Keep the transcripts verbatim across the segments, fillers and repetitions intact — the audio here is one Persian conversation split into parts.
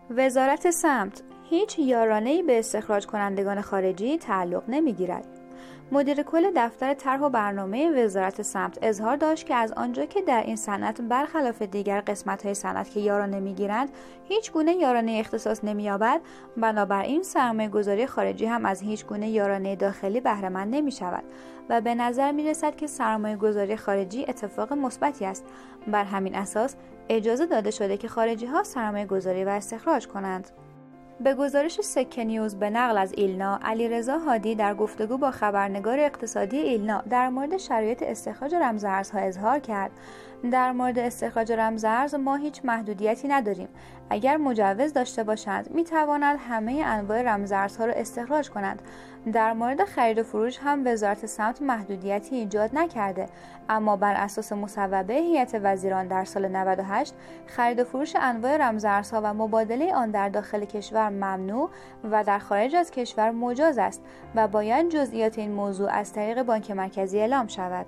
وزارت سمت هیچ یارانه‌ای به استخراج کنندگان خارجی تعلق نمی‌گیرد. مدیر کل دفتر طرح و برنامه وزارت سمت اظهار داشت که از آنجا که در این صنعت برخلاف دیگر قسمت‌های صنعت که یارانه می‌گیرند هیچ گونه یارانه اختصاص نمی‌یابد، بنابراین سرمایه‌گذاری خارجی هم از هیچ گونه یارانه داخلی بهره مند نمی‌شود و به نظر می‌رسد که سرمایه‌گذاری خارجی اتفاق مثبتی است. بر همین اساس اجازه داده شده که خارجی‌ها سرمایه‌گذاری و استخراج کنند. به گزارش سکه نیوز به نقل از ایلنا، علیرضا هادی در گفتگو با خبرنگار اقتصادی ایلنا در مورد شرایط استخراج رمزارزها اظهار کرد: در مورد استخراج رمزارز ما هیچ محدودیتی نداریم. اگر مجوز داشته باشند می توانند همه انواع رمزارزها را استخراج کنند. در مورد خرید و فروش هم وزارت سمت محدودیتی ایجاد نکرده، اما بر اساس مصوبه هیئت وزیران در سال نود و هشت خرید و فروش انواع رمزارزها و مبادله آن در داخل کشور ممنوع و در خارج از کشور مجاز است و باید جزئیات این موضوع از طریق بانک مرکزی اعلام شود.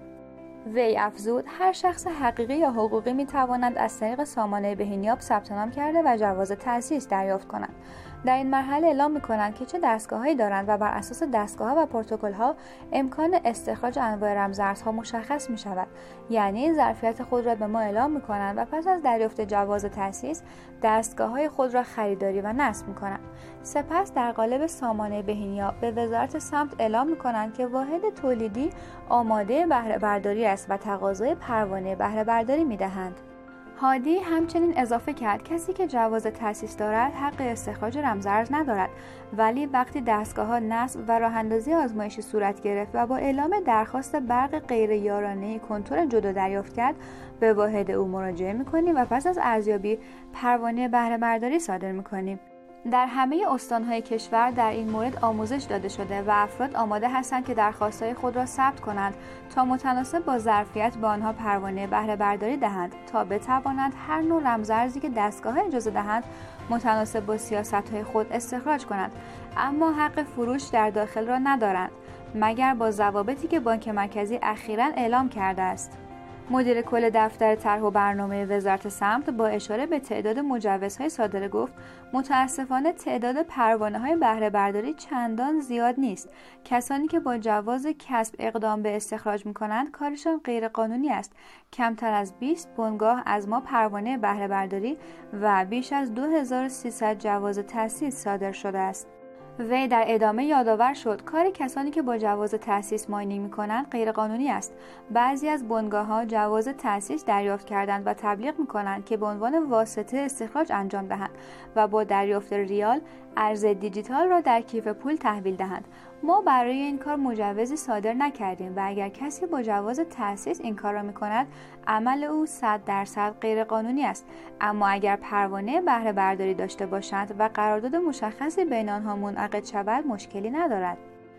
وی افزود: هر شخص حقیقی یا حقوقی می تواند از طریق سامانه بهینیاب ثبت نام کرده و جواز تأسیس دریافت کنند. در این مرحله اعلام می کنند که چه دستگاه‌هایی دارند و بر اساس دستگاه‌ها و پروتکل‌ها امکان استخراج انواع رمزارزها مشخص می شود. یعنی ظرفیت خود را به ما اعلام می کنند و پس از دریافت جواز تأسیس دستگاه‌های خود را خریداری و نصب می کنند. سپس در قالب سامانه بهینیاب به وزارت سمت اعلام می کنند که واحد تولیدی آماده بهره برداری است و تقاضای پروانه بهره برداری می دهند. هادی همچنین اضافه کرد کسی که جواز تأسیس دارد حق استخراج رمزارز ندارد، ولی وقتی دستگاه‌ها نصب و راه‌اندازی آزمایشی صورت گرفت و با اعلام درخواست برق غیر یارانه کنتور جدا دریافت کرد، به واحد او مراجعه می‌کنیم و پس از ارزیابی پروانه بهره برداری صادر می‌کنیم. در همه استان‌های کشور در این مورد آموزش داده شده و افراد آماده هستند که درخواست‌های خود را ثبت کنند تا متناسب با ظرفیت به آنها پروانه بهره برداری دهند تا بتوانند هر نوع رمزارزی که دستگاه‌ها اجازه دهند متناسب با سیاست‌های خود استخراج کنند، اما حق فروش در داخل را ندارند مگر با ضوابطی که بانک مرکزی اخیراً اعلام کرده است. مدیر کل دفتر طرح و برنامه وزارت سمت با اشاره به تعداد مجوزهای صادره گفت: متاسفانه تعداد پروانه‌های بهره برداری چندان زیاد نیست. کسانی که با جواز کسب اقدام به استخراج می‌کنند کارشان غیرقانونی است. کمتر از بیست بنگاه از ما پروانه بهره برداری و بیش از دو هزار و سیصد جواز تأسیس صادر شده است. وی در ادامه یادآور شد کار کسانی که با جواز تأسیس ماینینگ می‌کنند غیرقانونی است. بعضی از بنگاه‌ها جواز تأسیس دریافت کردند و تبلیغ می‌کنند که به عنوان واسطه استخراج انجام دهند و با دریافت ریال ارز دیجیتال را در کیف پول تحویل دهند. ما برای این کار مجوزی صادر نکردیم و اگر کسی با جواز تأسیس این کار را می‌کند عمل او صد درصد غیرقانونی است، اما اگر پروانه بهره برداری داشته باشند و قرارداد مشخصی بین آنها منعقد شود مشکلی ندارد.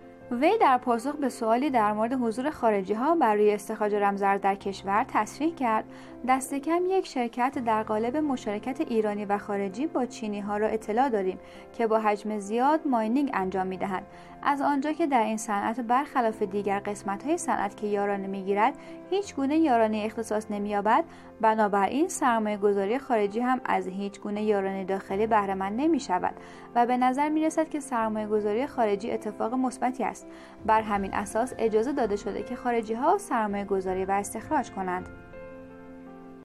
وی در پاسخ به سوالی در مورد حضور خارجی‌ها برای استخراج رمزارز در کشور تصریح کرد: دست کم یک شرکت در قالب مشارکت ایرانی و خارجی با چینی‌ها را اطلاع داریم که با حجم زیاد ماینینگ انجام می‌دهند. از آنجا که در این صنعت برخلاف دیگر قسمت‌های صنعت که یارانه می‌گیرد هیچ گونه یارانه اختصاص نمی‌یابد، بنابراین سرمایه‌گذاری خارجی هم از هیچ گونه یارانه داخلی بهره مند نمی‌شود و به نظر می‌رسد که سرمایه‌گذاری خارجی اتفاق مثبتی است. بر همین اساس اجازه داده شده که خارجی‌ها سرمایه‌گذاری و استخراج کنند.